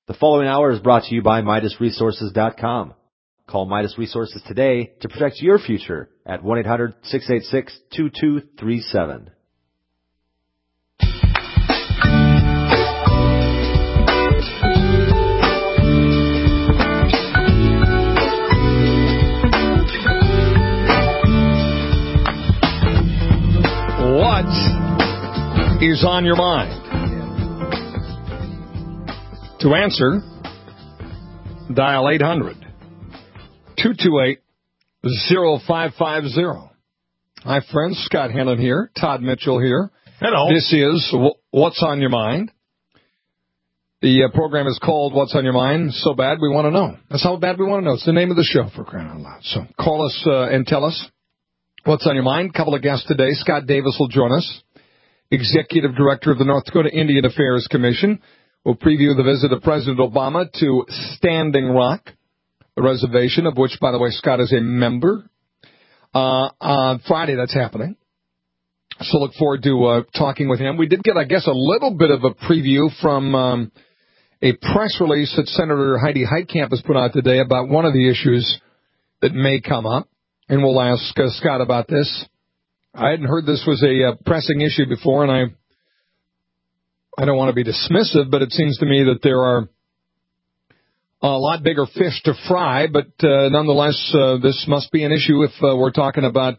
The following hour is brought to you by MidasResources.com. Call Midas Resources today to protect your future at 1-800-686-2237. What is on your mind? To answer, dial 800-228-0550. Hi, friends. Scott Hannon here. Todd Mitchell here. Hello. This is What's on Your Mind. The program is called What's on Your Mind? So bad we want to know. That's how bad we want to know. It's the name of the show, for crying out loud. So call us and tell us what's on your mind. A couple of guests today. Scott Davis will join us, Executive Director of the North Dakota Indian Affairs Commission. We'll preview the visit of President Obama to Standing Rock, the reservation of which, by the way, Scott is a member. On Friday, that's happening. So look forward to talking with him. We did get, I guess, a little bit of a preview from a press release that Senator Heidi Heitkamp has put out today about one of the issues that may come up. And we'll ask Scott about this. I hadn't heard this was a pressing issue before, and I don't want to be dismissive, but it seems to me that there are a lot bigger fish to fry. But nonetheless, this must be an issue if we're talking about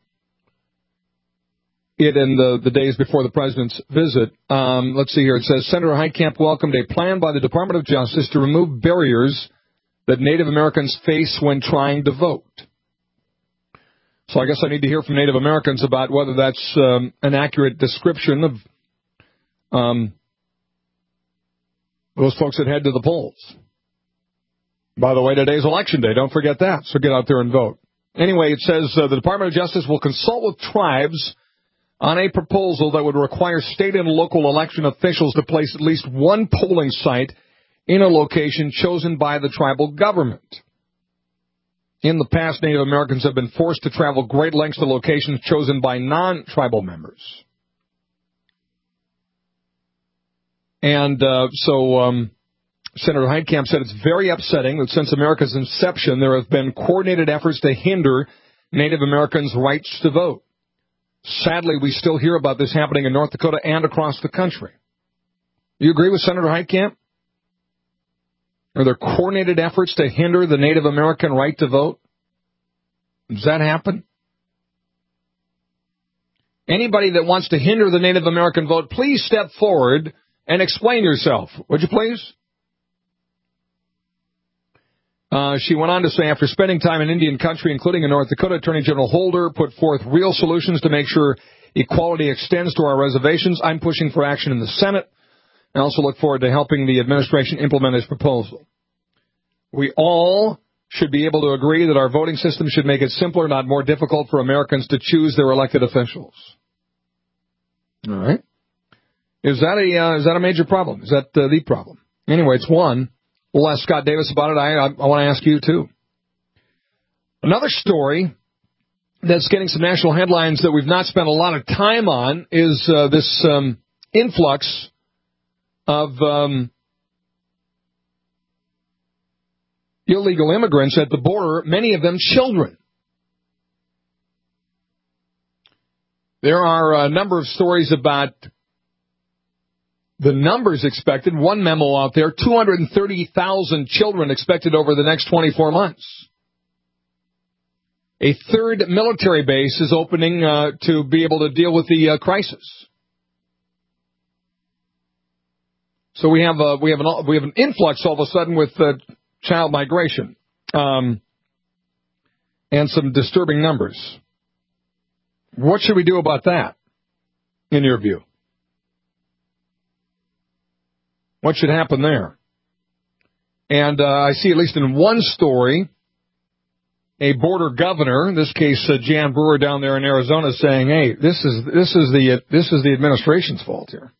it in the days before the president's visit. Let's see here. It says, Senator Heitkamp welcomed a plan by the Department of Justice to remove barriers that Native Americans face when trying to vote. So I guess I need to hear from Native Americans about whether that's an accurate description of those folks that head to the polls. By the way, today's election day. Don't forget that. So get out there and vote. Anyway, it says the Department of Justice will consult with tribes on a proposal that would require state and local election officials to place at least one polling site in a location chosen by the tribal government. In the past, Native Americans have been forced to travel great lengths to locations chosen by non-tribal members. And Senator Heitkamp said it's very upsetting that since America's inception, there have been coordinated efforts to hinder Native Americans' rights to vote. Sadly, we still hear about this happening in North Dakota and across the country. Do you agree with Senator Heitkamp? Are there coordinated efforts to hinder the Native American right to vote? Does that happen? Anybody that wants to hinder the Native American vote, please step forward and explain yourself. Would you please? She went on to say, after spending time in Indian country, including in North Dakota, Attorney General Holder put forth real solutions to make sure equality extends to our reservations. I'm pushing for action in the Senate. I also look forward to helping the administration implement his proposal. We all should be able to agree that our voting system should make it simpler, not more difficult for Americans to choose their elected officials. All right. Is that a major problem? Is that the problem? Anyway, it's one. We'll ask Scott Davis about it. I want to ask you, too. Another story that's getting some national headlines that we've not spent a lot of time on is this influx of illegal immigrants at the border, many of them children. There are a number of stories about the numbers expected. One memo out there, 230,000 children expected over the next 24 months. A third military base is opening to be able to deal with the crisis. So we have an influx all of a sudden with child migration and some disturbing numbers. What should we do about that, in your view? What should happen there? And I see, at least in one story, a border governor, in this case Jan Brewer down there in Arizona, saying, "Hey, this is the administration's fault here."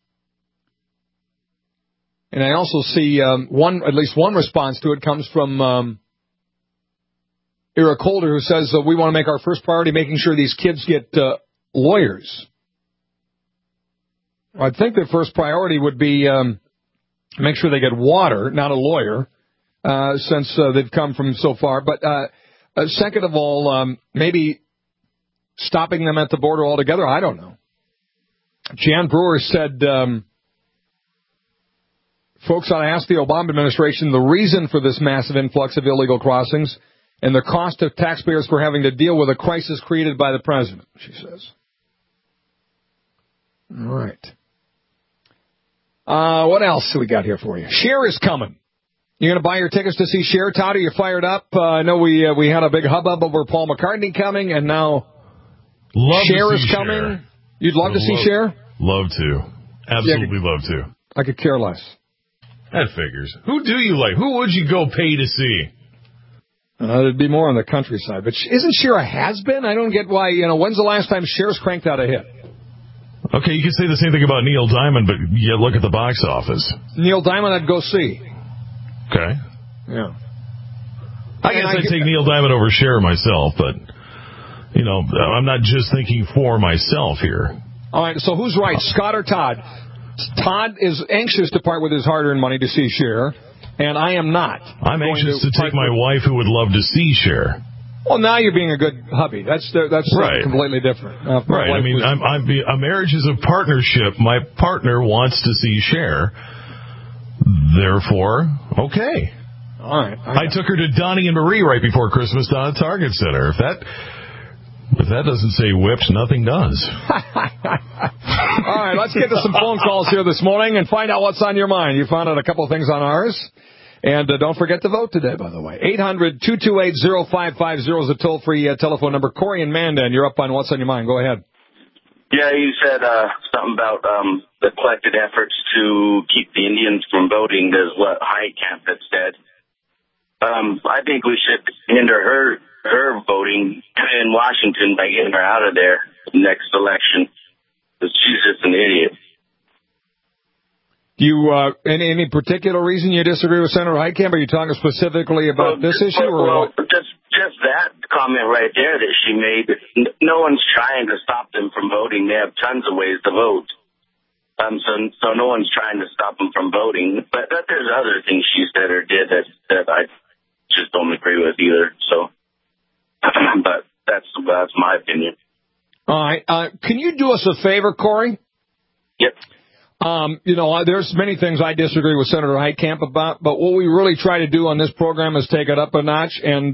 And I also see at least one response to it comes from Eric Holder, who says we want to make our first priority making sure these kids get lawyers. I think their first priority would be Make sure they get water, not a lawyer, since they've come from so far. But second of all, maybe stopping them at the border altogether. I don't know. Jan Brewer said, folks ought to ask the Obama administration the reason for this massive influx of illegal crossings and the cost of taxpayers for having to deal with a crisis created by the president, she says. All right. What else do we got here for you? Cher is coming. You're going to buy your tickets to see Cher, Todd? Are you fired up? I know we had a big hubbub over Paul McCartney coming, and now Cher is coming. Cher. You'd love to see Cher? Love to. Absolutely love to. I could care less. That figures. Who do you like? Who would you go pay to see? It'd be more on the countryside. But isn't Cher a has-been? I don't get why, when's the last time Cher's cranked out a hit? Okay, you can say the same thing about Neil Diamond, but you look at the box office. Neil Diamond I'd go see. Okay. Yeah. I guess I'd take Neil Diamond over Cher myself, but, I'm not just thinking for myself here. All right, so who's right, Scott or Todd? Todd is anxious to part with his hard-earned money to see Cher, and I am not. I'm anxious to take my wife who would love to see Cher. Well, now you're being a good hubby. That's right. Completely different. Right. I mean, a marriage is a partnership. My partner wants to see Cher. Therefore, okay. All right. I took her to Donnie and Marie right before Christmas down at Target Center. If that doesn't say whipped, nothing does. All right, let's get to some phone calls here this morning and find out what's on your mind. You found out a couple of things on ours. And don't forget to vote today, by the way. 800-228-0550 is a toll-free telephone number. Corey and Mandan, you're up on What's on Your Mind. Go ahead. Yeah, you said something about the collected efforts to keep the Indians from voting, is what Heitkamp had said. I think we should hinder her voting in Washington by getting her out of there next election, because she's just an idiot. You any particular reason you disagree with Senator Heitkamp? Are you talking specifically about this issue? Well, just that comment right there that she made. No one's trying to stop them from voting. They have tons of ways to vote. So no one's trying to stop them from voting. But there's other things she said or did that I just don't agree with either. So, but that's my opinion. All right. Can you do us a favor, Corey? Yep. There's many things I disagree with Senator Heitkamp about, but what we really try to do on this program is take it up a notch. And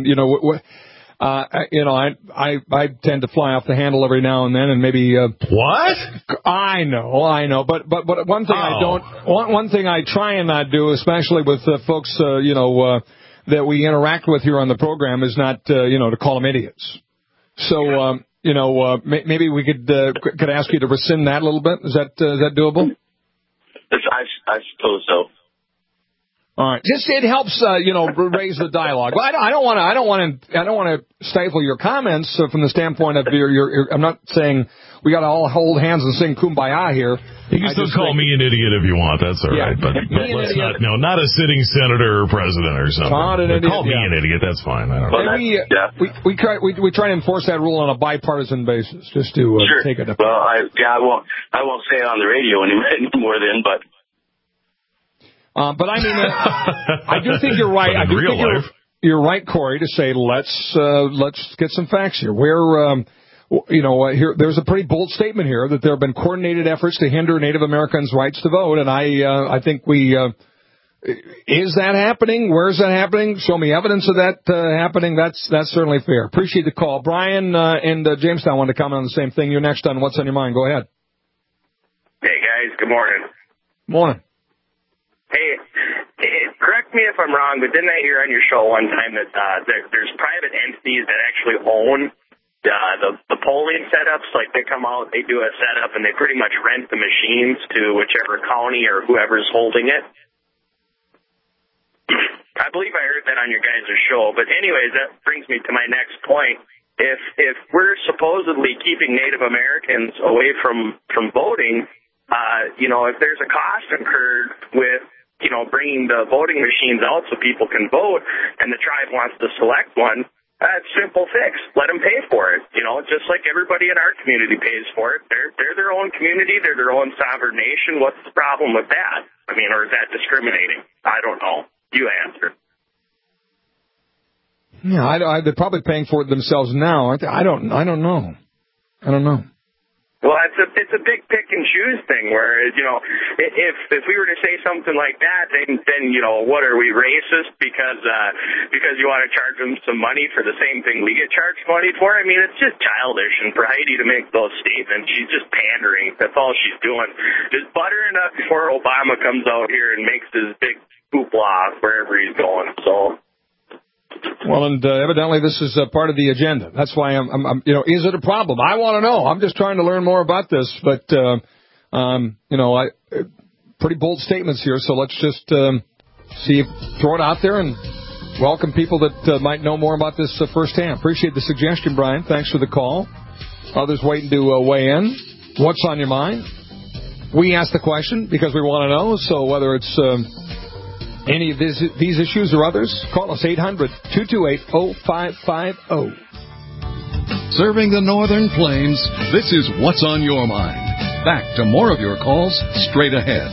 I tend to fly off the handle every now and then, and maybe what? I know. But one thing one thing I try and not do, especially with folks that we interact with here on the program, is not to call them idiots. So. Maybe we could ask you to rescind that a little bit. Is that doable? I suppose so. All right. It helps, raise the dialogue. Well, I don't want to stifle your comments from the standpoint of your. I'm not saying we got to all hold hands and sing Kumbaya here. You can still call me an idiot if you want. That's all right. But let's not a sitting senator or president or something. Call me an idiot. That's fine. I don't know. We try to enforce that rule on a bipartisan basis, just to take it up. Well, I won't say it on the radio anymore then, but. But I mean, I do think you're right. I do think you're right, Corey, to say let's get some facts here. Here there's a pretty bold statement here that there have been coordinated efforts to hinder Native Americans' rights to vote, and I think is that happening? Where is that happening? Show me evidence of that happening. That's certainly fair. Appreciate the call, Brian and Jamestown wanted to comment on the same thing. You're next on What's on Your Mind. Go ahead. Hey guys, good morning. Morning. Hey, correct me if I'm wrong, but didn't I hear on your show one time that there's private entities that actually own the polling setups? Like they come out, they do a setup, and they pretty much rent the machines to whichever county or whoever's holding it. I believe I heard that on your guys' show. But anyways, that brings me to my next point. If we're supposedly keeping Native Americans away from voting, if there's a cost incurred with bringing the voting machines out so people can vote, and the tribe wants to select one, That's a simple fix. Let them pay for it. You know, just like everybody in our community pays for it. They're their own community. They're their own sovereign nation. What's the problem with that? I mean, or is that discriminating? I don't know. You answer. Yeah, they're probably paying for it themselves now, aren't they? I don't know. Well, it's a big pick and choose thing. Where, you know, if we were to say something like that, then you know, what are we, racist because you want to charge them some money for the same thing we get charged money for? I mean, it's just childish. And for Heidi to make those statements, she's just pandering. That's all she's doing. Just buttering up before Obama comes out here and makes his big hoopla wherever he's going. So. Well, and evidently this is part of the agenda. That's why I'm you know, is it a problem? I want to know. I'm just trying to learn more about this. But, you know, pretty bold statements here. So let's just throw it out there and welcome people that might know more about this firsthand. Appreciate the suggestion, Brian. Thanks for the call. Others waiting to weigh in. What's on your mind? We ask the question because we want to know. So whether it's any of these issues or others, call us 800-228-0550. Serving the Northern Plains, this is What's on Your Mind. Back to more of your calls straight ahead.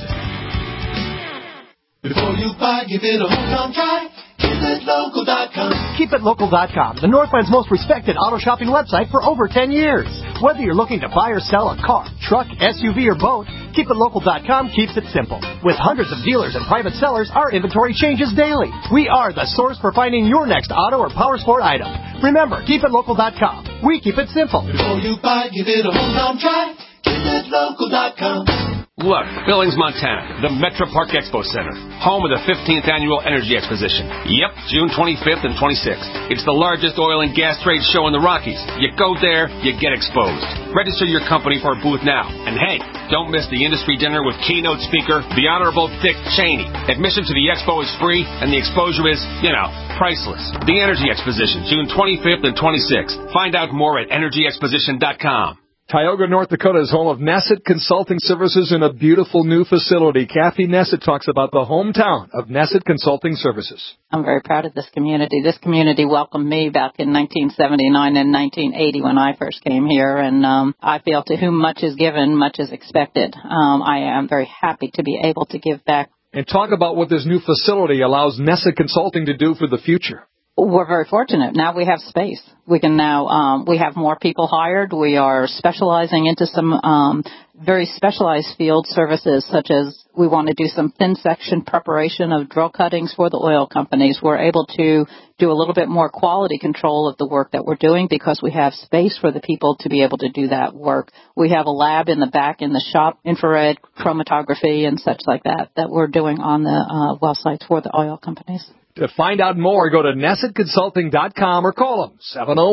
Before you buy, give it a hometown try. KeepItLocal.com. KeepItLocal.com, the Northland's most respected auto shopping website for over 10 years. Whether you're looking to buy or sell a car, truck, SUV, or boat, KeepItLocal.com keeps it simple. With hundreds of dealers and private sellers, our inventory changes daily. We are the source for finding your next auto or power sport item. Remember, KeepItLocal.com. We keep it simple. Before you buy, give it a hometown try. KeepItLocal.com. Look, Billings, Montana, the Metro Park Expo Center, home of the 15th Annual Energy Exposition. Yep, June 25th and 26th. It's the largest oil and gas trade show in the Rockies. You go there, you get exposed. Register your company for a booth now. And hey, don't miss the industry dinner with keynote speaker, the Honorable Dick Cheney. Admission to the expo is free, and the exposure is, you know, priceless. The Energy Exposition, June 25th and 26th. Find out more at energyexposition.com. Tioga, North Dakota is home of Nesset Consulting Services in a beautiful new facility. Kathy Nesset talks about the hometown of Nesset Consulting Services. I'm very proud of this community. This community welcomed me back in 1979 and 1980 when I first came here, and I feel to whom much is given, much is expected. I am very happy to be able to give back. And talk about what this new facility allows Nesset Consulting to do for the future. We're very fortunate. Now we have space. We can now, we have more people hired. We are specializing into some very specialized field services, such as we want to do some thin section preparation of drill cuttings for the oil companies. We're able to do a little bit more quality control of the work that we're doing because we have space for the people to be able to do that work. We have a lab in the back in the shop, infrared chromatography and such like that we're doing on the well sites for the oil companies. To find out more, go to NessetConsulting.com or call them,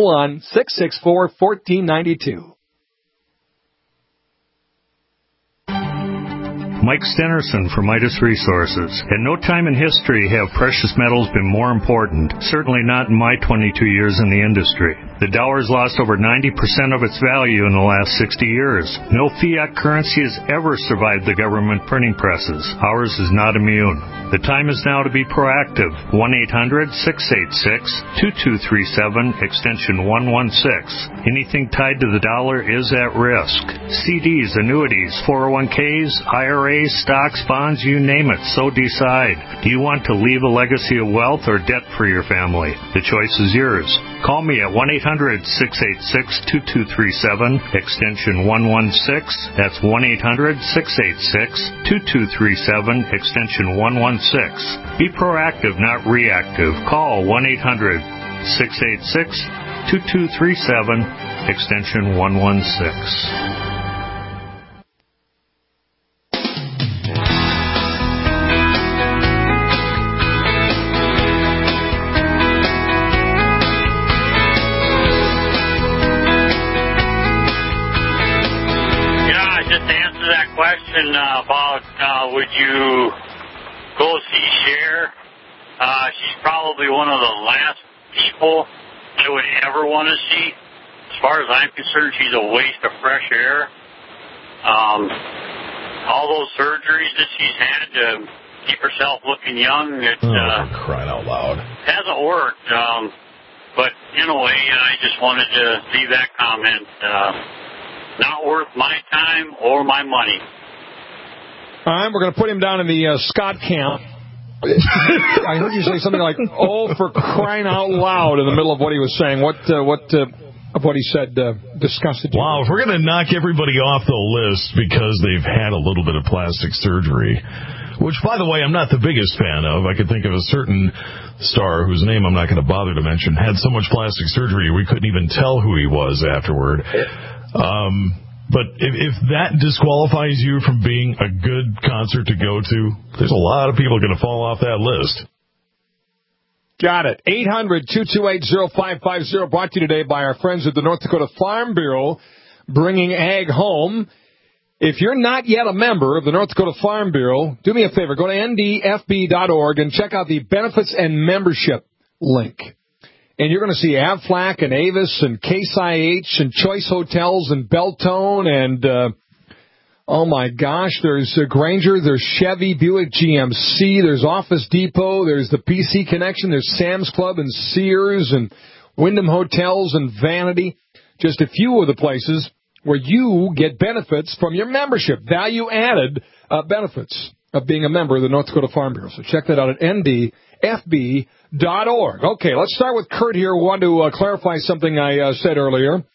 701-664-1492. Mike Stenerson from Midas Resources. At no time in history have precious metals been more important, certainly not in my 22 years in the industry. The dollar's lost over 90% of its value in the last 60 years. No fiat currency has ever survived the government printing presses. Ours is not immune. The time is now to be proactive. 1-800-686-2237, extension 116. Anything tied to the dollar is at risk. CDs, annuities, 401ks, IRAs, stocks, bonds, you name it, so decide. Do you want to leave a legacy of wealth or debt for your family? The choice is yours. Call me at 1-800-686-2237, extension 116. That's 1-800-686-2237, extension 116. Be proactive, not reactive. Call 1-800-686-2237, extension 116. About would you go see Cher? She's probably one of the last people I would ever want to see. As far as I'm concerned, she's a waste of fresh air. All those surgeries that she's had to keep herself looking young, it crying out loud, hasn't worked. But anyway, I just wanted to leave that comment. Not worth my time or my money. All right, we're going to put him down in the Scott camp. I heard you say something like, "Oh, for crying out loud," in the middle of what he was saying. What of what he said disgusted you? Wow, if we're going to knock everybody off the list because they've had a little bit of plastic surgery, which, by the way, I'm not the biggest fan of. I could think of a certain star whose name I'm not going to bother to mention had so much plastic surgery we couldn't even tell who he was afterward. But if that disqualifies you from being a good concert to go to, there's a lot of people going to fall off that list. Got it. 800-228-0550, brought to you today by our friends at the North Dakota Farm Bureau, bringing ag home. If you're not yet a member of the North Dakota Farm Bureau, do me a favor. Go to ndfb.org and check out the benefits and membership link. And you're going to see Aflac and Avis and Case IH and Choice Hotels and Beltone and, oh my gosh, there's Granger, there's Chevy, Buick, GMC, there's Office Depot, there's the PC Connection, there's Sam's Club and Sears and Wyndham Hotels and Vanity. Just a few of the places where you get benefits from your membership, value-added benefits of being a member of the North Dakota Farm Bureau. So check that out at ndfb.org. Okay, let's start with Kurt here. We want to clarify something I said earlier.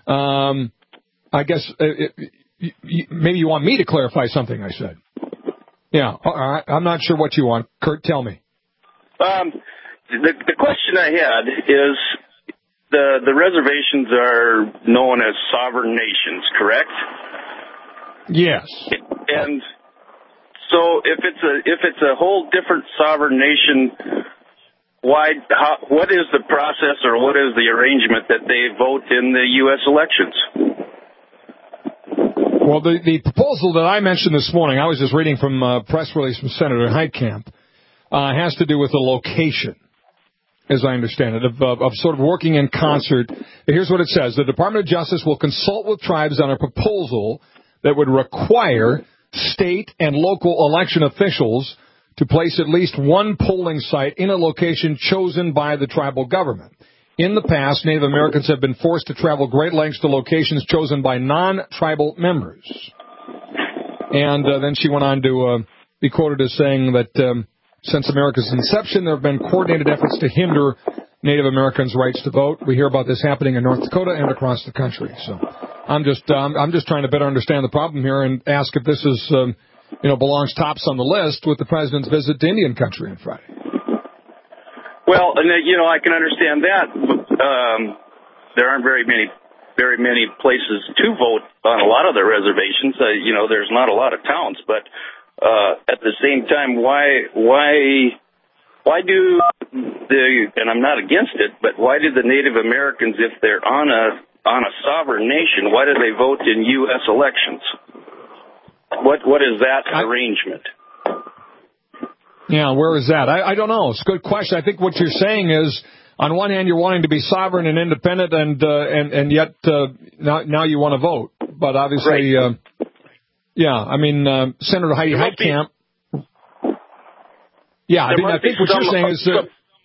I guess maybe you want me to clarify something I said. Yeah, all right. I'm not sure what you want. Kurt, tell me. The question I had is, the reservations are known as sovereign nations, correct? Yes. And so if it's a whole different sovereign nation, what is the process or what is the arrangement that they vote in the U.S. elections? Well, the proposal that I mentioned this morning, I was just reading from a press release from Senator Heitkamp, has to do with the location, as I understand it, of sort of working in concert. Here's what it says. The Department of Justice will consult with tribes on a proposal that would require state and local election officials to place at least one polling site in a location chosen by the tribal government. In the past, Native Americans have been forced to travel great lengths to locations chosen by non-tribal members. And then she went on to be quoted as saying that since America's inception, there have been coordinated efforts to hinder Native Americans' rights to vote. We hear about this happening in North Dakota and across the country. So I'm just trying to better understand the problem here and ask if this is belongs tops on the list with the president's visit to Indian country on Friday. Well, and I can understand that. There aren't very many places to vote on a lot of the reservations. There's not a lot of towns, but at the same time, why do and I'm not against it, but why do the Native Americans, if they're on a sovereign nation, why do they vote in U.S. elections? What is that arrangement? Yeah, where is that? I don't know. It's a good question. I think what you're saying is, on one hand, you're wanting to be sovereign and independent, and yet now you want to vote. But obviously, right. Senator Heidi Heitkamp. Yeah, I think what you're saying is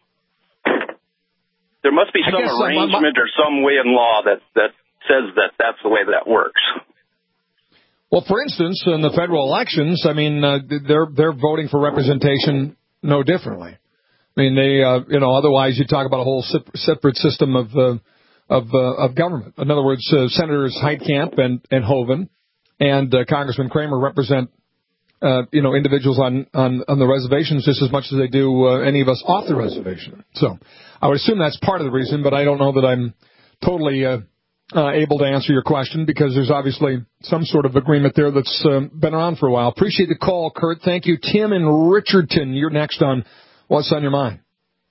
there must be some arrangement or some way in law that says that that's the way that works. Well, for instance, in the federal elections, they're voting for representation no differently. They, otherwise you talk about a whole separate system of government. In other words, Senators Heitkamp and Hoeven and Congressman Kramer represent, individuals on the reservations just as much as they do any of us off the reservation. So I would assume that's part of the reason, but I don't know that I'm totally able to answer your question because there's obviously some sort of agreement there that's been around for a while. Appreciate the call, Kurt. Thank you. Tim in Richardson, you're next on What's on Your Mind.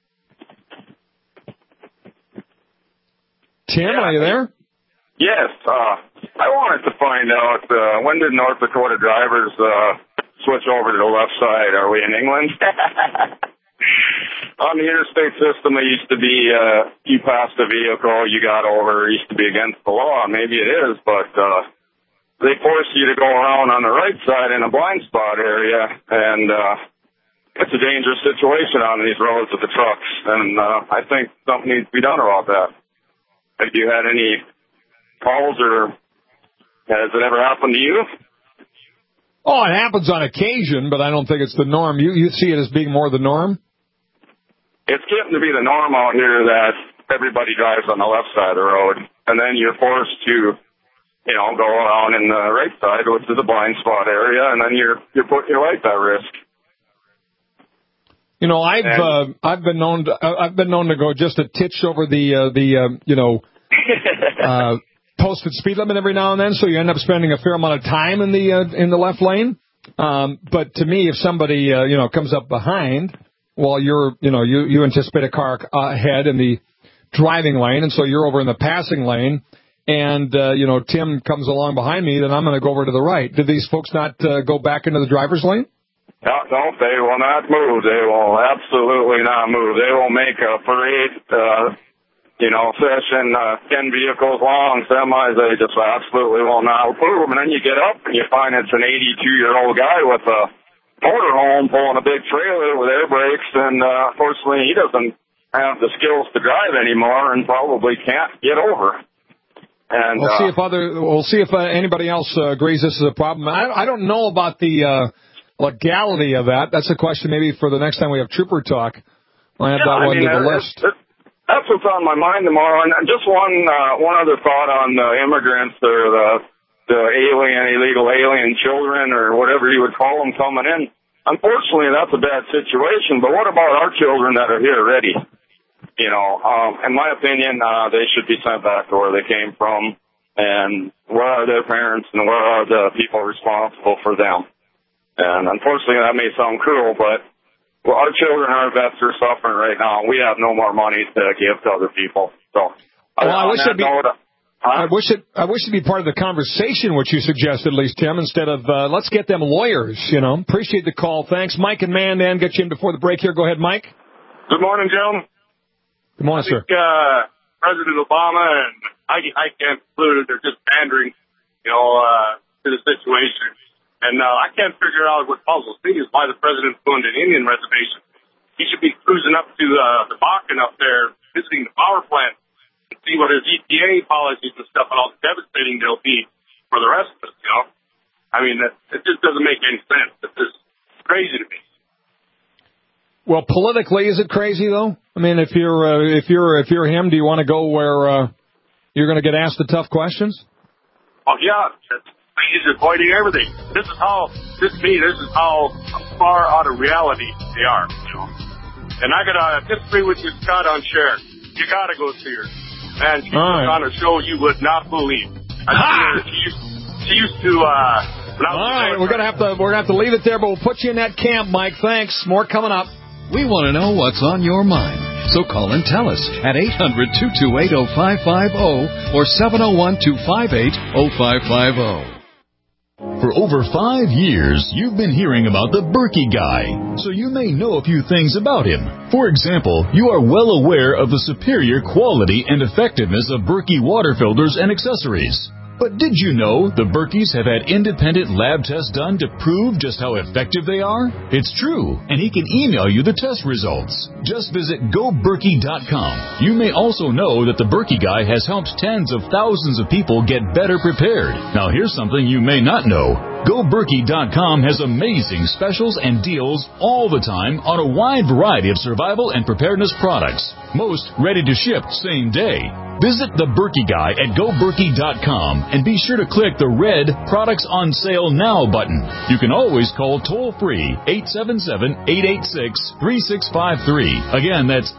Tim, are you there? Yes. I wanted to find out, when did North Dakota drivers switch over to the left side? Are we in England? On the interstate system, it used to be you passed a vehicle, you got over. It used to be against the law. Maybe it is, but they force you to go around on the right side in a blind spot area, and it's a dangerous situation on these roads with the trucks, and I think something needs to be done about that. Have you had any calls, or has it ever happened to you? Oh, it happens on occasion, but I don't think it's the norm. You see it as being more the norm? It's getting to be the norm out here that everybody drives on the left side of the road, and then you're forced to, go around in the right side, which is a blind spot area, and then you're putting your life at risk. I've been known to go just a titch over the posted speed limit every now and then, so you end up spending a fair amount of time in the left lane. But to me, if somebody comes up behind while you anticipate a car ahead in the driving lane, and so you're over in the passing lane, and Tim comes along behind me, then I'm going to go over to the right. Do these folks not go back into the driver's lane? No, they will not move. They will absolutely not move. They will make a parade, session, 10 vehicles long, semis. They just absolutely will not move. And then you get up and you find it's an 82-year-old guy with a motorhome pulling a big trailer with air brakes, and unfortunately he doesn't have the skills to drive anymore and probably can't get over. And we'll see if anybody else agrees this is a problem. I don't know about the legality of that. That's a question maybe for the next time we have Trooper Talk. I'll add that one to the list. That's what's on my mind tomorrow. And just one other thought on the immigrants or the illegal alien children or whatever you would call them coming in. Unfortunately, that's a bad situation. But what about our children that are here already? In my opinion, they should be sent back to where they came from. And where are their parents and where are the people responsible for them? And unfortunately, that may sound cruel, but our children are vets are suffering right now. We have no more money to give to other people. So, I wish it'd be part of the conversation, which you suggested, at least, Tim, instead of let's get them lawyers. Appreciate the call. Thanks, Mike and Mandan. Get you in before the break here. Go ahead, Mike. Good morning, gentlemen. Good morning, sir. President Obama and I can't conclude they're just pandering, to the situation. And I can't figure out what puzzles me is why the president's going to an Indian reservation. He should be cruising up to the Bakken up there, visiting the power plant, and see what his EPA policies and stuff and all devastating they'll be for the rest of us, I mean, it just doesn't make any sense. It's just crazy to me. Well, politically, is it crazy though? I mean, if you're him, do you want to go where you're going to get asked the tough questions? Oh yeah, he's avoiding everything. This is how far out of reality they are. And I gotta disagree with you, Scott, on Cher. You gotta go see her. And she was on a show you would not believe. She used to. All right, we're gonna have to leave it there, but we'll put you in that camp, Mike. Thanks. More coming up. We want to know what's on your mind. So call and tell us at 800-228-0550 or 701-258-0550. For over 5 years, you've been hearing about the Berkey Guy, so you may know a few things about him. For example, you are well aware of the superior quality and effectiveness of Berkey water filters and accessories. But did you know the Berkeys have had independent lab tests done to prove just how effective they are? It's true, and he can email you the test results. Just visit GoBerkey.com. You may also know that the Berkey Guy has helped tens of thousands of people get better prepared. Now here's something you may not know. GoBerkey.com has amazing specials and deals all the time on a wide variety of survival and preparedness products. Most ready to ship same day. Visit the Berkey Guy at GoBerkey.com and be sure to click the red Products on Sale Now button. You can always call toll-free 877-886-3653. Again, that's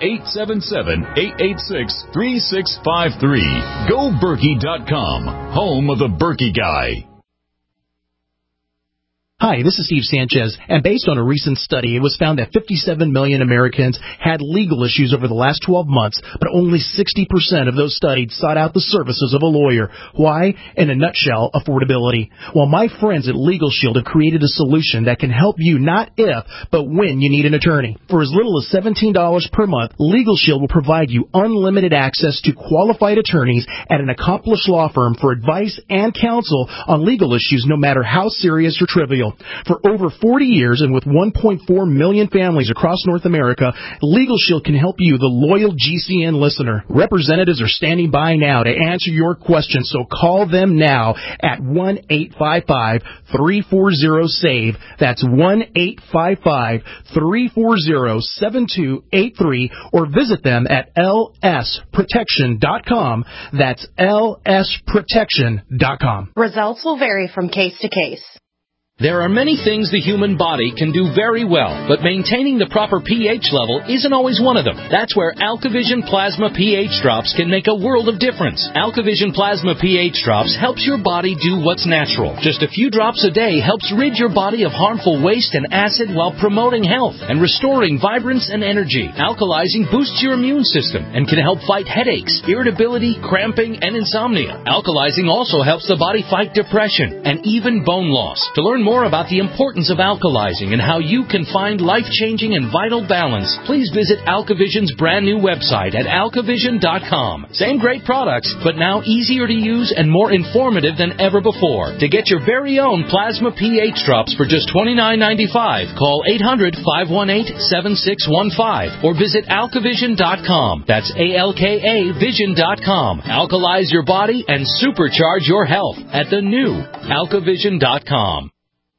877-886-3653. GoBerkey.com, home of the Berkey Guy. Hi, this is Steve Sanchez, and based on a recent study, it was found that 57 million Americans had legal issues over the last 12 months, but only 60% of those studied sought out the services of a lawyer. Why? In a nutshell, affordability. Well, my friends at Legal Shield have created a solution that can help you not if, but when you need an attorney. For as little as $17 per month, Legal Shield will provide you unlimited access to qualified attorneys at an accomplished law firm for advice and counsel on legal issues no matter how serious or trivial. Shield. For over 40 years and with 1.4 million families across North America, Legal Shield can help you, the loyal GCN listener. Representatives are standing by now to answer your questions, so call them now at 1-855-340-SAVE. That's 1-855-340-7283, or visit them at lsprotection.com. That's lsprotection.com. Results will vary from case to case. There are many things the human body can do very well, but maintaining the proper pH level isn't always one of them. That's where AlkaVision Plasma pH Drops can make a world of difference. AlkaVision Plasma pH Drops helps your body do what's natural. Just a few drops a day helps rid your body of harmful waste and acid while promoting health and restoring vibrance and energy. Alkalizing boosts your immune system and can help fight headaches, irritability, cramping, and insomnia. Alkalizing also helps the body fight depression and even bone loss. To learn more about the importance of alkalizing and how you can find life-changing and vital balance, please visit AlkaVision's brand new website at alkavision.com. Same great products, but now easier to use and more informative than ever before. To get your very own Plasma pH Drops for just $29.95, call 800-518-7615 or visit alkavision.com. That's ALKA Vision.com. Alkalize your body and supercharge your health at the new alkavision.com.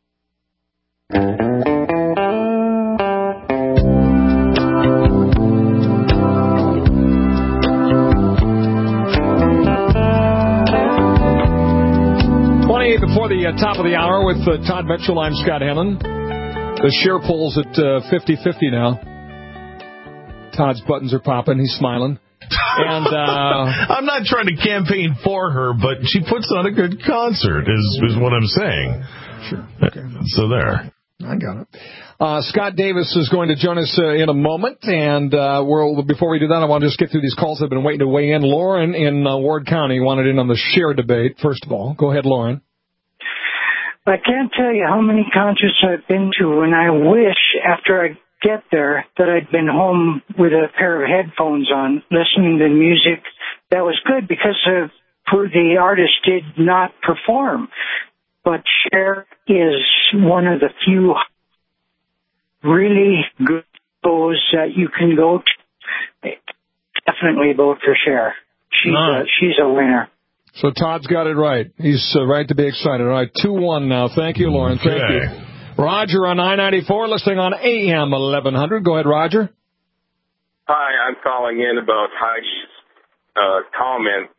28 before the top of the hour with Todd Mitchell. I'm Scott Hannon. The share poll's at 50-50 now. Todd's buttons are popping. He's smiling. And I'm not trying to campaign for her, but she puts on a good concert, is what I'm saying. Sure. Okay. So there. I got it. Scott Davis is going to join us in a moment, and before we do that, I want to just get through these calls that have been waiting to weigh in. Lauren in Ward County wanted in on the share debate, first of all. Go ahead, Lauren. I can't tell you how many concerts I've been to, and I wish after I get there that I'd been home with a pair of headphones on, listening to music that was good because the artist did not perform. But Cher is one of the few really good shows that you can go to. Definitely vote for Cher. She's a winner. So Todd's got it right. He's right to be excited. All right, 2-1 now. Thank you, Lauren. Okay. Thank you. Roger on I-94, listening on AM 1100. Go ahead, Roger. Hi, I'm calling in about Heidi's comment.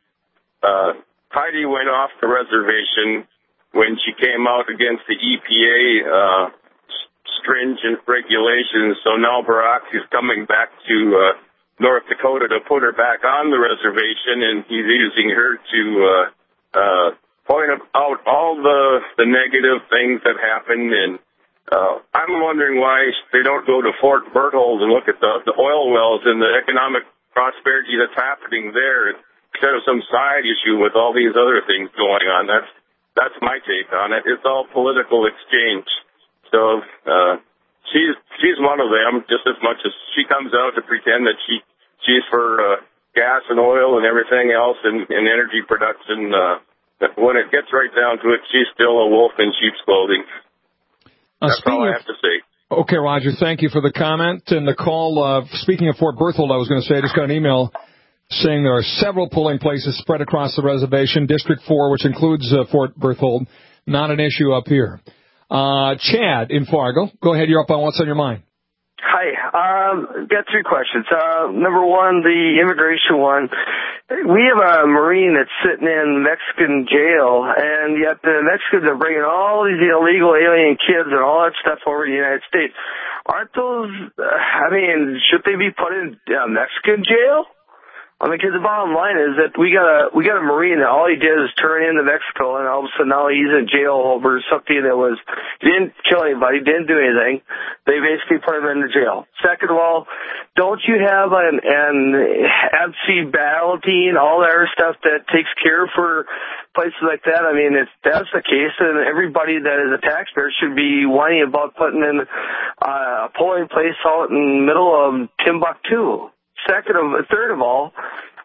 Heidi went off the reservation when she came out against the EPA stringent regulations. So now Barack is coming back to North Dakota to put her back on the reservation, and he's using her to point out all the negative things that happen. And I'm wondering why they don't go to Fort Berthold and look at the oil wells and the economic prosperity that's happening there instead of some side issue with all these other things going on. That's my take on it. It's all political exchange. So she's one of them just as much as she comes out to pretend that she's for gas and oil and everything else and energy production. But when it gets right down to it, she's still a wolf in sheep's clothing. That's all I have to say. Okay, Roger, thank you for the comment and the call. Speaking of Fort Berthold, I was going to say I just got an email saying there are several polling places spread across the reservation. District 4, which includes Fort Berthold, not an issue up here. Chad in Fargo, go ahead. You're up on What's on Your Mind. Hi. Got 3 questions. Number one, the immigration one. We have a Marine that's sitting in Mexican jail, and yet the Mexicans are bringing all these illegal alien kids and all that stuff over to the United States. Aren't those, should they be put in Mexican jail? Because the bottom line is that we got a Marine that all he did is turn into Mexico, and all of a sudden now he's in jail over something that he didn't kill anybody, didn't do anything. They basically put him in the jail. Second of all, don't you have an absentee ballot team, all that other stuff that takes care for places like that? If that's the case, then everybody that is a taxpayer should be whining about putting in a polling place out in the middle of Timbuktu. Third of all,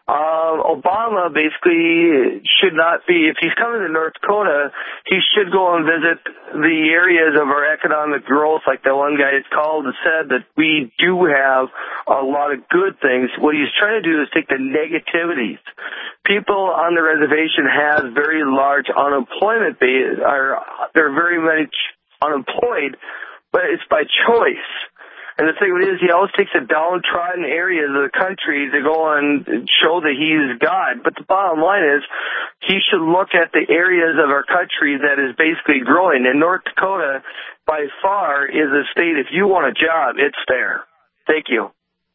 Obama basically should not be, if he's coming to North Dakota, he should go and visit the areas of our economic growth, like the one guy has called and said that we do have a lot of good things. What he's trying to do is take the negativities. People on the reservation have very large unemployment base, they're very much unemployed, but it's by choice. And the thing is, he always takes the downtrodden areas of the country to go and show that he's God. But the bottom line is, he should look at the areas of our country that is basically growing. And North Dakota, by far, is a state, if you want a job, it's there. Thank you.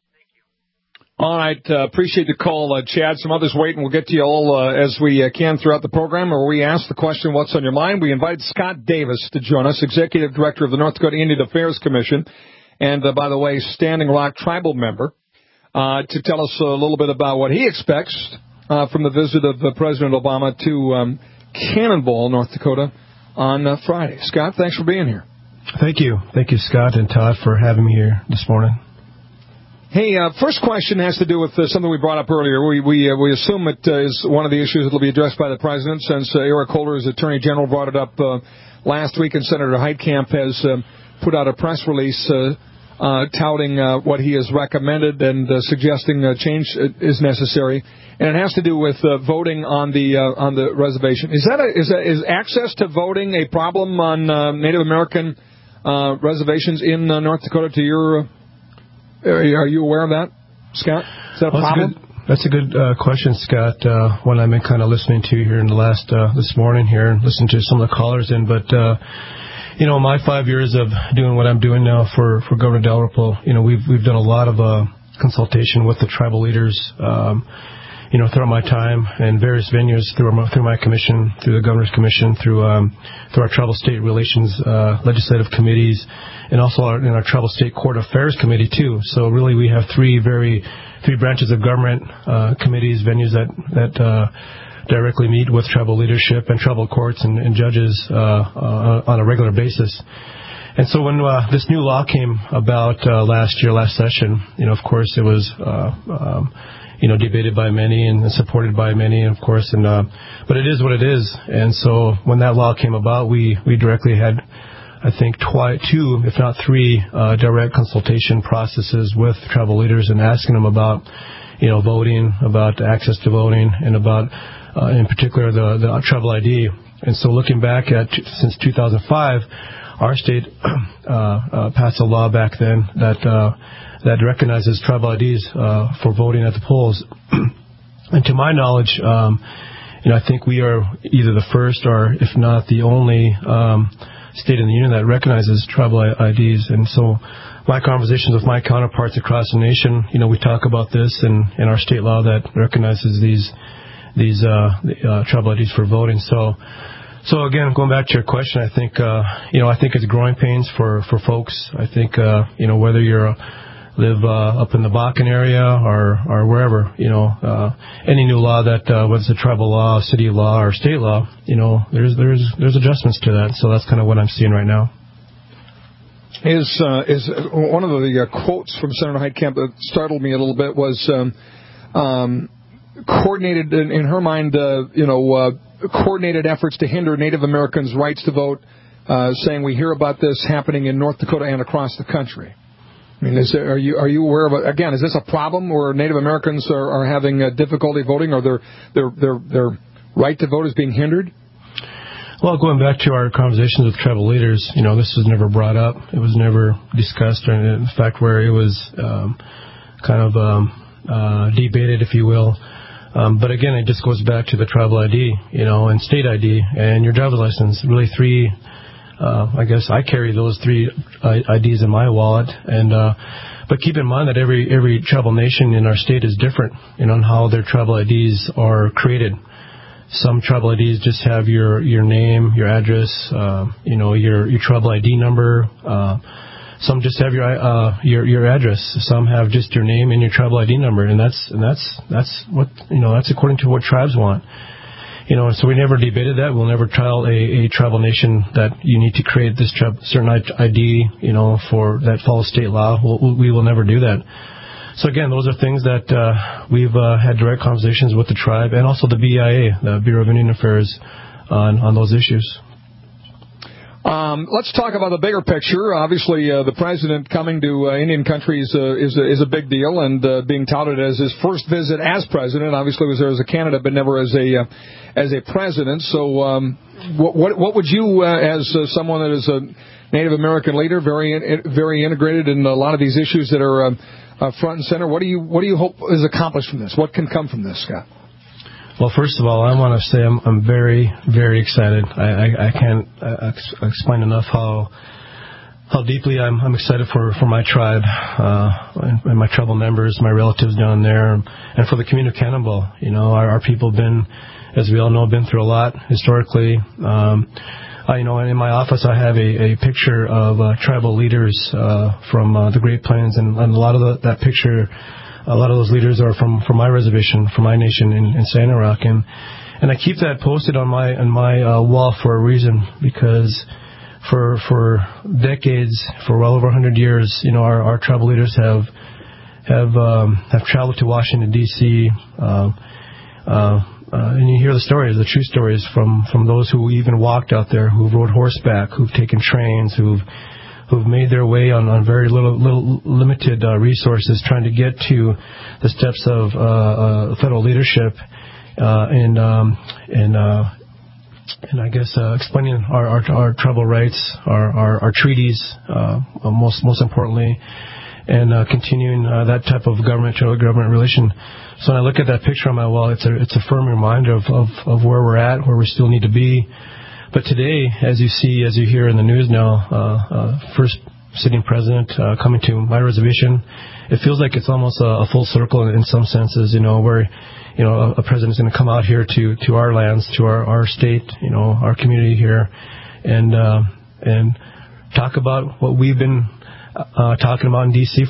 All right. Appreciate the call, Chad. Some others waiting. We'll get to you all as we can throughout the program, where we ask the question, what's on your mind? We invited Scott Davis to join us, Executive Director of the North Dakota Indian Affairs Commission. And, by the way, Standing Rock tribal member, to tell us a little bit about what he expects from the visit of President Obama to Cannonball, North Dakota, on Friday. Scott, thanks for being here. Thank you. Thank you, Scott and Todd, for having me here this morning. Hey, first question has to do with something we brought up earlier. We assume it is one of the issues that will be addressed by the President, since Eric Holder, as Attorney General, brought it up last week, and Senator Heitkamp has put out a press release touting what he has recommended and suggesting change is necessary, and it has to do with voting on the reservation. Is access to voting a problem on Native American reservations in North Dakota? Are you aware of that, Scott? Is that a problem? That's a good question, Scott. One I've been kind of listening to here in the last this morning here, and listening to some of the callers in, but. My 5 years of doing what I'm doing now for Governor Dalrymple, we've done a lot of consultation with the tribal leaders, throughout my time and various venues through my commission, through the Governor's Commission, through our Tribal State Relations legislative committees, and also in our Tribal State Court Affairs Committee too. So really, we have three branches of government committees, venues that directly meet with tribal leadership and tribal courts and judges on a regular basis. And so when this new law came about last session, of course it was debated by many and supported by many, of course, but it is what it is. And so when that law came about, we directly had, I think, two, if not three, direct consultation processes with tribal leaders and asking them about, voting, about access to voting, and about in particular the tribal ID. And so looking back at since 2005, our state passed a law back then that recognizes tribal IDs for voting at the polls. And to my knowledge, I think we are either the first or, if not, the only state in the union that recognizes tribal IDs. And so my conversations with my counterparts across the nation, we talk about this in our state law that recognizes these tribal IDs for voting. So again, going back to your question, I think it's growing pains for folks. I think whether you live up in the Bakken area or wherever, any new law that whether it's a tribal law, city law, or state law, there's adjustments to that. So that's kind of what I'm seeing right now. Is one of the quotes from Senator Heitkamp that startled me a little bit was coordinated, in her mind, coordinated efforts to hinder Native Americans' rights to vote, saying we hear about this happening in North Dakota and across the country. I mean, are you aware of it? Again, is this a problem where Native Americans are having difficulty voting, or their right to vote is being hindered? Well, going back to our conversations with tribal leaders, this was never brought up. It was never discussed, or in fact, where it was debated, if you will. But again, it just goes back to the tribal ID, and state ID and your driver's license. Really three, I guess I carry those three IDs in my wallet. But keep in mind that every tribal nation in our state is different, on how their tribal IDs are created. Some tribal IDs just have your name, your address, your tribal ID number. Some just have your address. Some have just your name and your tribal ID number, and that's what that's according to what tribes want. So we never debated that. We'll never tell a tribal nation that you need to create this certain ID, for that follows state law. We will never do that. So again, those are things that we've had direct conversations with the tribe and also the BIA, the Bureau of Indian Affairs, on those issues. Let's talk about the bigger picture. Obviously, the president coming to Indian country is a big deal, and being touted as his first visit as president. Obviously, was there as a candidate, but never as a president. So, what would you, as someone that is a Native American leader, very integrated in a lot of these issues that are front and center, what do you hope is accomplished from this? What can come from this, Scott? Well, first of all, I want to say I'm very, very excited. I can't explain enough how deeply I'm excited for my tribe and my tribal members, my relatives down there, and for the community of Cannonball. You know, our people have been, as we all know, been through a lot historically. You know, in my office I have a picture of tribal leaders from the Great Plains, and a lot of that picture. A lot of those leaders are from my reservation, from my nation in Standing Rock, and I keep that posted on my wall for a reason, because for decades, for well over 100 years, you know, our tribal leaders have traveled to Washington D.C. And you hear the stories, the true stories from those who even walked out there, who rode horseback, who've taken trains, who've made their way on very little limited resources, trying to get to the steps of federal leadership, and I guess explaining our tribal rights, our treaties, most importantly, and continuing that type of government relation. So when I look at that picture on my wall, it's a firm reminder of where we're at, where we still need to be. But today, as you hear in the news now, first sitting president coming to my reservation, it feels like it's almost a full circle in some senses, you know, where, you know, a president's going to come out here to our lands, to our state, you know, our community here, and talk about what we've been talking about in D.C.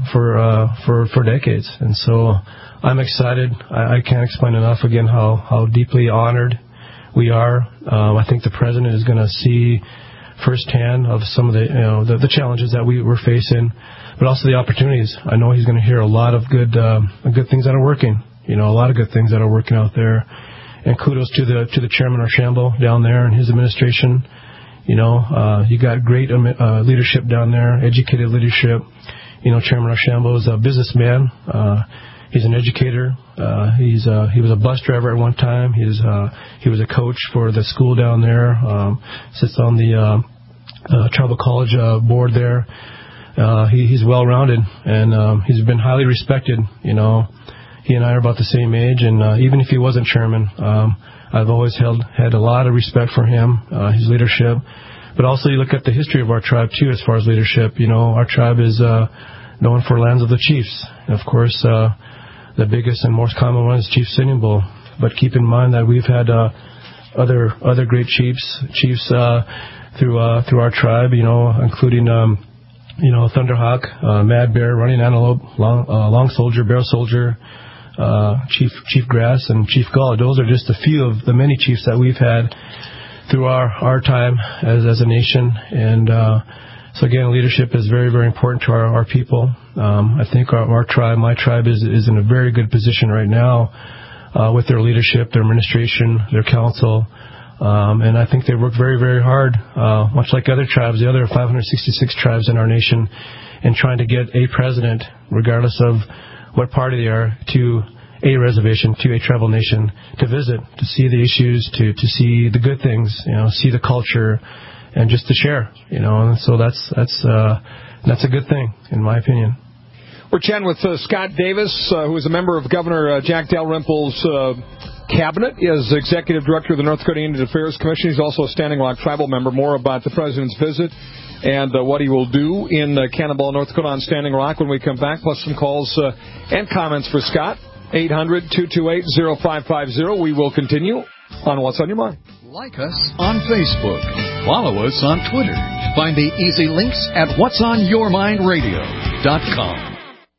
for decades. And so I'm excited. I can't explain enough again how deeply honored we are. I think the president is going to see firsthand of some of the challenges that we're facing, but also the opportunities. I know he's going to hear a lot of good things that are working. You know, a lot of good things that are working out there. And kudos to the chairman Archambault down there and his administration. You know, you got great leadership down there, educated leadership. You know, Chairman Archambault is a businessman. He's an educator. He was a bus driver at one time. He was a coach for the school down there. Sits on the tribal college board there. He's well-rounded, and he's been highly respected. You know, he and I are about the same age, and even if he wasn't chairman, I've always had a lot of respect for him, his leadership. But also, you look at the history of our tribe too, as far as leadership. You know, our tribe is known for lands of the chiefs. And of course, the biggest and most common one is Chief Sitting Bull. But keep in mind that we've had other great chiefs through our tribe. You know, including Thunderhawk, Mad Bear, Running Antelope, Long Soldier, Bear Soldier, Chief Grass, and Chief Gull. Those are just a few of the many chiefs that we've had through our time as a nation. And so again, leadership is very, very important to our people. I think our tribe, my tribe, is in a very good position right now with their leadership, their administration, their council. And I think they work very, very hard, much like other tribes, the other 566 tribes in our nation, in trying to get a president, regardless of what party they are, to a reservation, to a tribal nation, to visit, to see the issues, to see the good things, you know, see the culture, and just to share, you know. And so that's a good thing, in my opinion. We're chatting with Scott Davis, who is a member of Governor Jack Dalrymple's cabinet. He is executive director of the North Dakota Indian Affairs Commission. He's also a Standing Rock tribal member. More about the president's visit and what he will do in Cannonball, North Dakota on Standing Rock when we come back, plus some calls and comments for Scott. 800-228-0550. We will continue on What's on Your Mind. Like us on Facebook. Follow us on Twitter. Find the easy links at whatsonyourmindradio.com.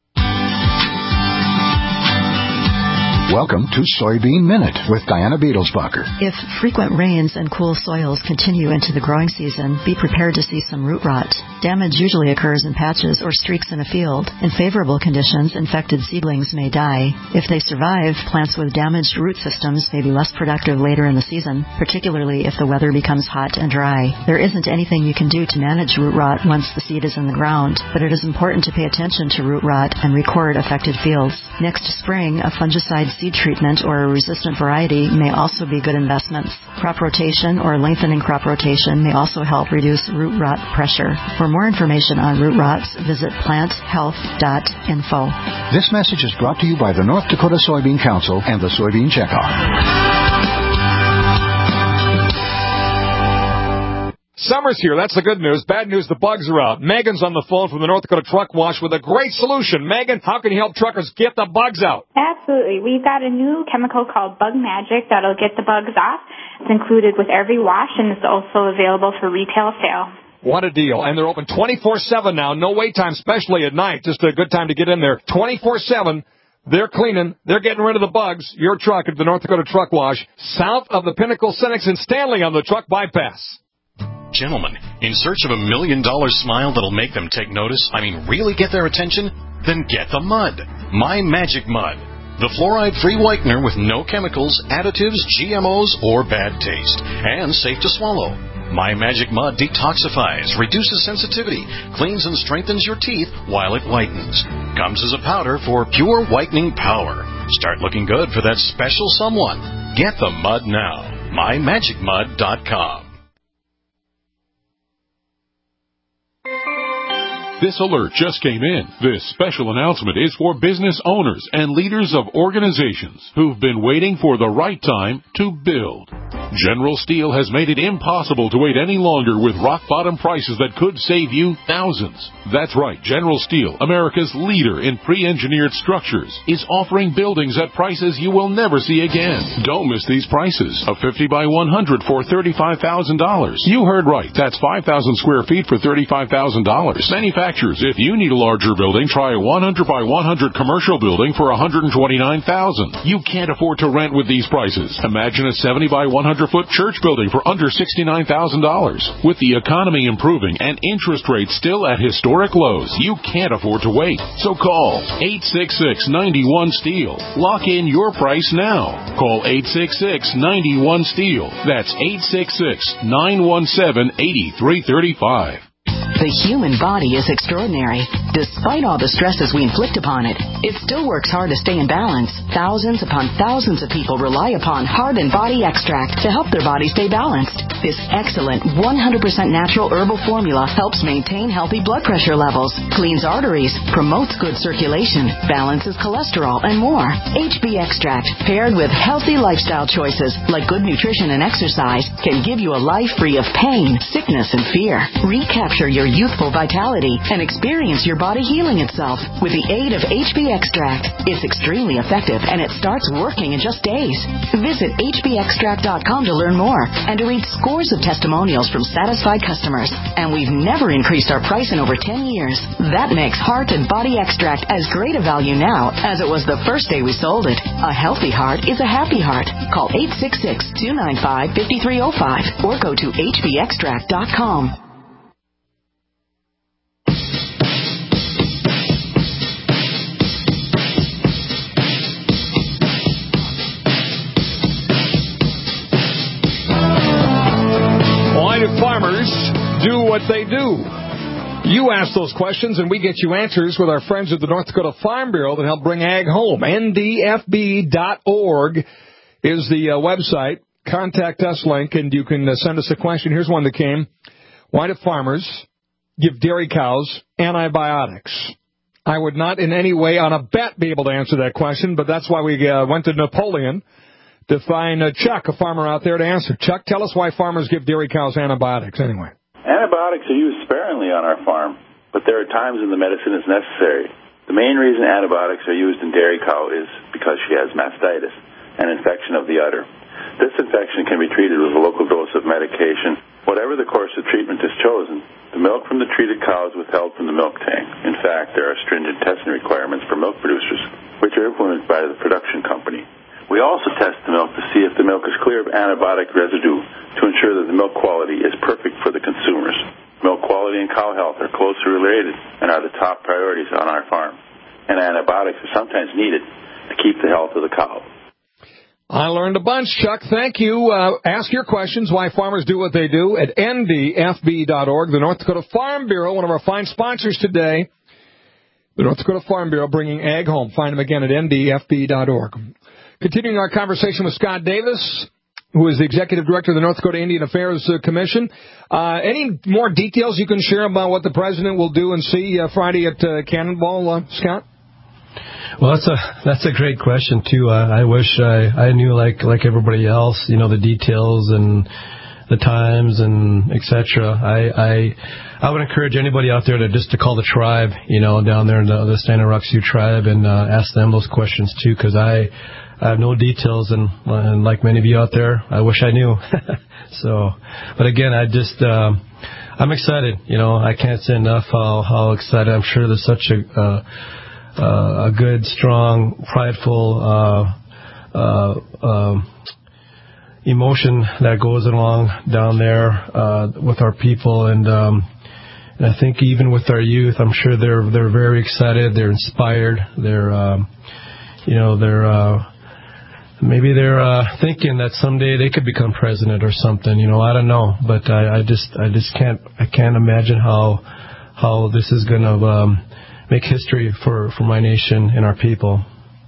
Welcome to Soybean Minute with Diana Beadlesbacher. If frequent rains and cool soils continue into the growing season, be prepared to see some root rot. Damage usually occurs in patches or streaks in a field. In favorable conditions, infected seedlings may die. If they survive, plants with damaged root systems may be less productive later in the season, particularly if the weather becomes hot and dry. There isn't anything you can do to manage root rot once the seed is in the ground, but it is important to pay attention to root rot and record affected fields. Next spring, a fungicide seed treatment or a resistant variety may also be good investments. Crop rotation or lengthening crop rotation may also help reduce root rot pressure. For more information on root rots, visit planthealth.info. This message is brought to you by the North Dakota Soybean Council and the Soybean Checkoff. Summer's here. That's the good news. Bad news, the bugs are out. Megan's on the phone from the North Dakota Truck Wash with a great solution. Megan, how can you help truckers get the bugs out? Absolutely. We've got a new chemical called Bug Magic that'll get the bugs off. It's included with every wash, and it's also available for retail sale. What a deal. And they're open 24/7 now. No wait time, especially at night. Just a good time to get in there. 24/7. They're cleaning. They're getting rid of the bugs. Your truck at the North Dakota Truck Wash, south of the Pinnacle Cenex in Stanley on the truck bypass. Gentlemen, in search of $1 million smile that'll make them take notice, really get their attention? Then get the mud. My Magic Mud. The fluoride-free whitener with no chemicals, additives, GMOs, or bad taste. And safe to swallow. My Magic Mud detoxifies, reduces sensitivity, cleans and strengthens your teeth while it whitens. Comes as a powder for pure whitening power. Start looking good for that special someone. Get the mud now. MyMagicMud.com. This alert just came in. This special announcement is for business owners and leaders of organizations who've been waiting for the right time to build. General Steel has made it impossible to wait any longer with rock-bottom prices that could save you thousands. That's right, General Steel, America's leader in pre-engineered structures, is offering buildings at prices you will never see again. Don't miss these prices. A 50 by 100 for $35,000. You heard right. That's 5,000 square feet for $35,000. Manufacturers, if you need a larger building, try a 100 by 100 commercial building for $129,000. You can't afford to rent with these prices. Imagine a 70 by 100-foot church building for under $69,000. With the economy improving and interest rates still at historic lows, you can't afford to wait. So call 866-91-STEEL. Lock in your price now. Call 866-91-STEEL. That's 866-917-8335. The human body is extraordinary. Despite all the stresses we inflict upon it, it still works hard to stay in balance. Thousands upon thousands of people rely upon Heart and Body Extract to help their body stay balanced. This excellent 100% natural herbal formula helps maintain healthy blood pressure levels, cleans arteries, promotes good circulation, balances cholesterol, and more. HB Extract, paired with healthy lifestyle choices like good nutrition and exercise, can give you a life free of pain, sickness, and fear. Recapture your youthful vitality and experience your body healing itself with the aid of HB Extract. It's extremely effective and it starts working in just days. Visit hbextract.com to learn more and to read scores of testimonials from satisfied customers. And we've never increased our price in over 10 years. That makes Heart and Body Extract as great a value now as it was the first day we sold it. A healthy heart is a happy heart. Call 866-295-5305 or go to hbextract.com. Farmers do what they do. You ask those questions, and we get you answers with our friends at the North Dakota Farm Bureau that help bring ag home. NDFB.org is the website. Contact us link, and you can send us a question. Here's one that came. Why do farmers give dairy cows antibiotics? I would not in any way on a bet be able to answer that question, but that's why we went to Napoleon to find Chuck, a farmer out there, to answer. Chuck, tell us why farmers give dairy cows antibiotics anyway. Antibiotics are used sparingly on our farm, but there are times when the medicine is necessary. The main reason antibiotics are used in dairy cow is because she has mastitis, an infection of the udder. This infection can be treated with a local dose of medication. Whatever the course of treatment is chosen, the milk from the treated cow is withheld from the milk tank. In fact, there are stringent testing requirements for milk producers, which are implemented by the production company. We also test the milk to see if the milk is clear of antibiotic residue to ensure that the milk quality is perfect for the consumers. Milk quality and cow health are closely related and are the top priorities on our farm. And antibiotics are sometimes needed to keep the health of the cow. I learned a bunch, Chuck. Thank you. Ask your questions, why farmers do what they do, at ndfb.org, the North Dakota Farm Bureau, one of our fine sponsors today. The North Dakota Farm Bureau bringing ag home. Find them again at ndfb.org. Continuing our conversation with Scott Davis, who is the Executive Director of the North Dakota Indian Affairs Commission. Any more details you can share about what the President will do and see Friday at Cannonball, Scott? Well, that's a great question too. I wish I knew like everybody else, the details and the times and etc. I would encourage anybody out there to call the tribe, down there in the Standing Rock Sioux tribe and ask them those questions too, because I have no details and like many of you out there, I wish I knew. So, but again, I'm excited. I can't say enough how excited. I'm sure there's such a good, strong, prideful emotion that goes along down there with our people, and I think even with our youth, I'm sure they're very excited. They're inspired. Maybe they're thinking that someday they could become president or something. I don't know, but I can't imagine how this is going to make history for my nation and our people.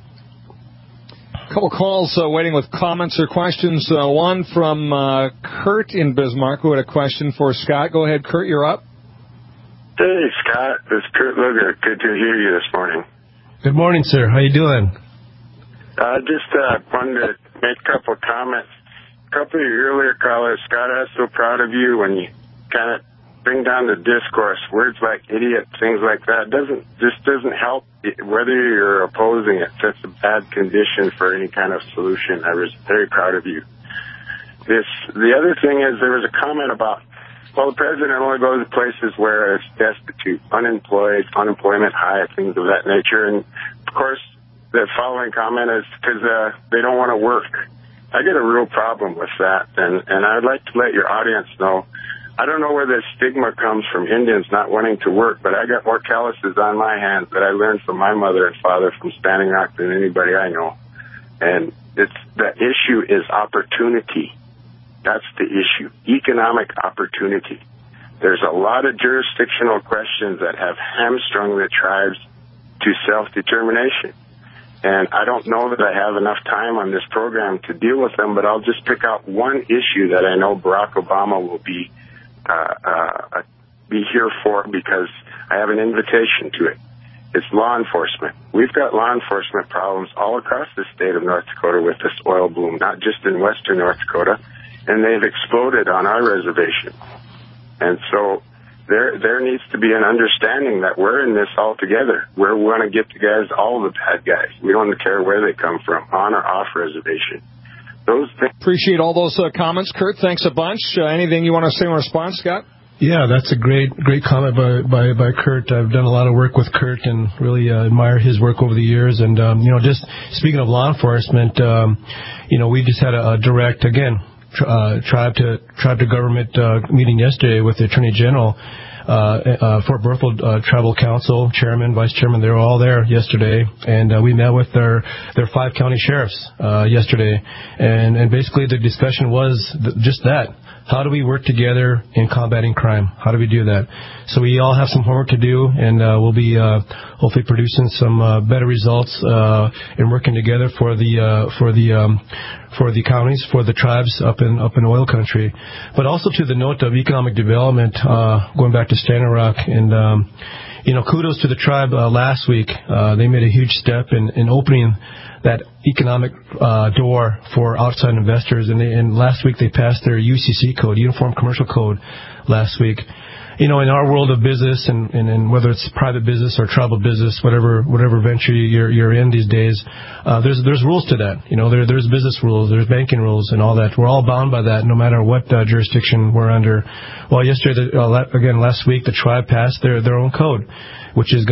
A couple calls waiting with comments or questions. One from Kurt in Bismarck, who had a question for Scott. Go ahead, Kurt, you're up. Hey, Scott. It's Kurt Luger. Good to hear you this morning. Good morning, sir. How you doing? I just wanted to make a couple of comments. A couple of your earlier callers, Scott, I was so proud of you when you kind of bring down the discourse. Words like idiot, things like that, doesn't help whether you're opposing it. Sets a bad condition for any kind of solution. I was very proud of you. The other thing is there was a comment about, the president only goes to places where it's destitute, unemployed, unemployment high, things of that nature. And, of course, the following comment is because they don't want to work. I get a real problem with that, and I'd like to let your audience know, I don't know where this stigma comes from Indians not wanting to work, but I got more calluses on my hands that I learned from my mother and father from Standing Rock than anybody I know. And the issue is opportunity. That's the issue, economic opportunity. There's a lot of jurisdictional questions that have hamstrung the tribes to self-determination. And I don't know that I have enough time on this program to deal with them, but I'll just pick out one issue that I know Barack Obama will be here for, because I have an invitation to it. It's law enforcement. We've got law enforcement problems all across the state of North Dakota with this oil boom, not just in western North Dakota, and they've exploded on our reservation. And so there needs to be an understanding that we're in this all together. We want to get the guys, all the bad guys. We don't care where they come from, on or off reservation. Those things. Appreciate all those comments, Kurt. Thanks a bunch. Anything you want to say in response, Scott? Yeah, that's a great comment by Kurt. I've done a lot of work with Kurt and really admire his work over the years. And just speaking of law enforcement, we just had a direct, again, tribe to government meeting yesterday with the Attorney General, Fort Berthold Tribal Council chairman, vice chairman. They were all there yesterday, and we met with their 5 county sheriffs yesterday, and basically the discussion was just that. How do we work together in combating crime? How do we do that? So we all have some homework to do, and we'll be hopefully producing some better results in working together for the counties, for the tribes up in oil country. But also to the note of economic development, going back to Standing Rock, and kudos to the tribe last week. They made a huge step in opening that economic door for outside investors, and last week they passed their UCC code, Uniform Commercial Code, last week. In our world of business, and whether it's private business or tribal business, whatever venture you're in these days, there's rules to that. There's business rules, there's banking rules, and all that. We're all bound by that, no matter what jurisdiction we're under. Well, yesterday, last week, the tribe passed their own code, which is going to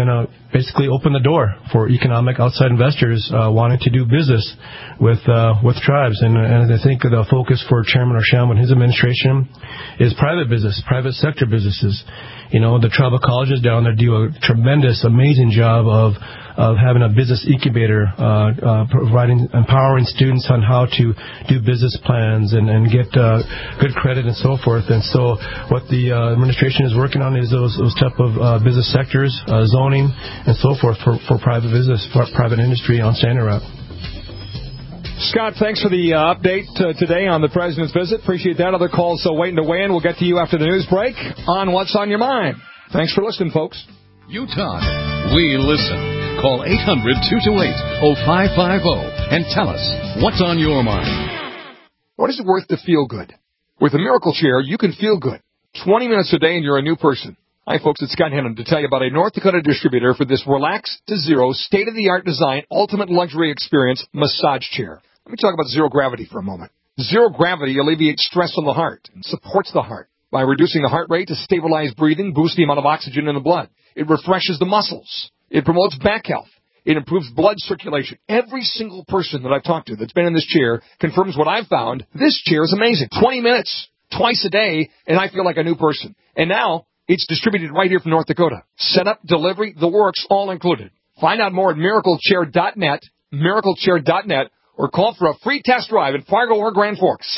basically opened the door for economic outside investors wanting to do business with tribes. And I think the focus for Chairman Archambault and his administration is private business, private sector businesses. The tribal colleges down there do a tremendous, amazing job of having a business incubator, empowering students on how to do business plans and get good credit and so forth. And so what the administration is working on is those type of business sectors, zoning, and so forth for private business, for private industry on Standing Rock. Scott, thanks for the update today on the President's visit. Appreciate that. Other calls still waiting to weigh in. We'll get to you after the news break on What's on Your Mind. Thanks for listening, folks. You talk. We listen. Call 800-228-0550 and tell us what's on your mind. What is it worth to feel good? With a Miracle Chair, you can feel good. 20 minutes a day and you're a new person. Hi, folks. It's Scott Hennon to tell you about a North Dakota distributor for this Relax to Zero, state-of-the-art design, ultimate luxury experience massage chair. Let me talk about zero gravity for a moment. Zero gravity alleviates stress on the heart and supports the heart by reducing the heart rate to stabilize breathing, boost the amount of oxygen in the blood. It refreshes the muscles. It promotes back health. It improves blood circulation. Every single person that I've talked to that's been in this chair confirms what I've found. This chair is amazing. 20 minutes, twice a day, and I feel like a new person. And now it's distributed right here from North Dakota. Setup, delivery, the works, all included. Find out more at miraclechair.net, miraclechair.net, or call for a free test drive in Fargo or Grand Forks,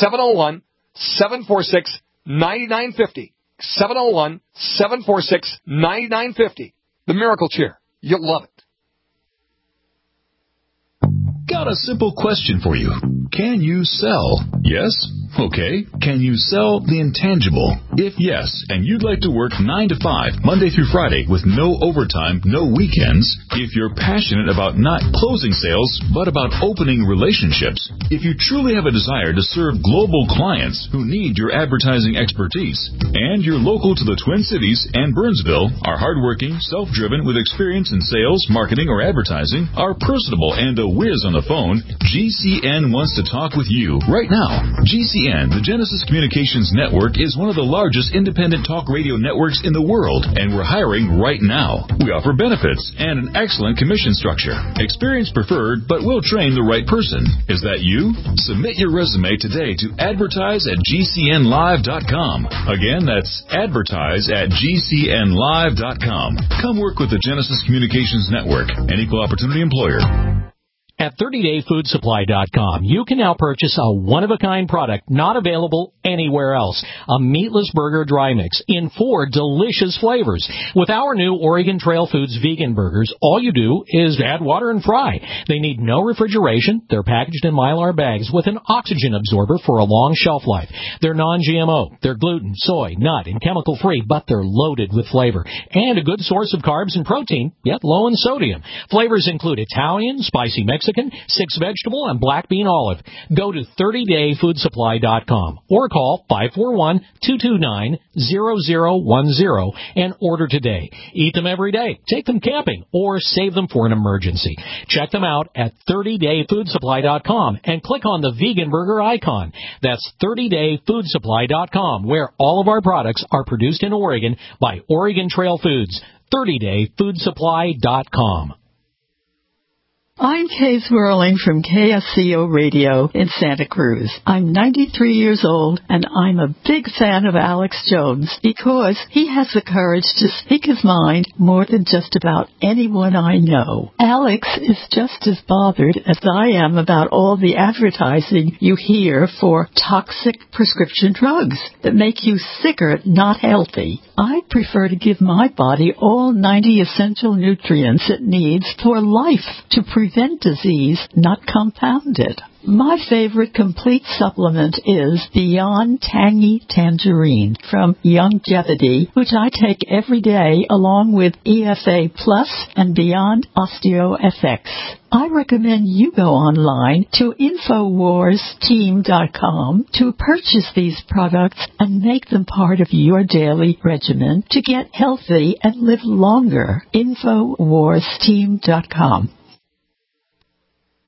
701-746-9950. 701-746-9950. The Miracle Chair. You'll love it. Got a simple question for you. Can you sell? Yes? Okay. Can you sell the intangible? If yes, and you'd like to work 9 to 5, Monday through Friday, with no overtime, no weekends, if you're passionate about not closing sales, but about opening relationships, if you truly have a desire to serve global clients who need your advertising expertise, and you're local to the Twin Cities and Burnsville, are hardworking, self-driven, with experience in sales, marketing, or advertising, are personable and a whiz on the phone, GCN wants to talk with you right now. GCN, the Genesis Communications Network, is one of the largest independent talk radio networks in the world, and we're hiring right now. We offer benefits and an excellent commission structure. Experience preferred, but we'll train the right person. Is that you? Submit your resume today to advertise@gcnlive.com. Again, that's advertise@gcnlive.com. Come work with the Genesis Communications Network, an equal opportunity employer. At 30dayfoodsupply.com, you can now purchase a one-of-a-kind product not available anywhere else. A meatless burger dry mix in 4 delicious flavors. With our new Oregon Trail Foods vegan burgers, all you do is add water and fry. They need no refrigeration. They're packaged in Mylar bags with an oxygen absorber for a long shelf life. They're non-GMO. They're gluten, soy, nut, and chemical-free, but they're loaded with flavor. And a good source of carbs and protein, yet low in sodium. Flavors include Italian, spicy Mexican, 6 vegetable, and black bean olive. Go to 30dayfoodsupply.com or call 541-229-0010 and order today. Eat them every day, take them camping, or save them for an emergency. Check them out at 30dayfoodsupply.com and click on the vegan burger icon. That's 30dayfoodsupply.com, where all of our products are produced in Oregon by Oregon Trail Foods. 30dayfoodsupply.com. I'm Kay Swirling from KSCO Radio in Santa Cruz. I'm 93 years old, and I'm a big fan of Alex Jones because he has the courage to speak his mind more than just about anyone I know. Alex is just as bothered as I am about all the advertising you hear for toxic prescription drugs that make you sicker, not healthy. I prefer to give my body all 90 essential nutrients it needs for life to prevent disease, not compound it. My favorite complete supplement is Beyond Tangy Tangerine from Youngevity, which I take every day along with EFA Plus and Beyond OsteoFX. I recommend you go online to InfoWarsTeam.com to purchase these products and make them part of your daily regimen to get healthy and live longer. InfoWarsTeam.com.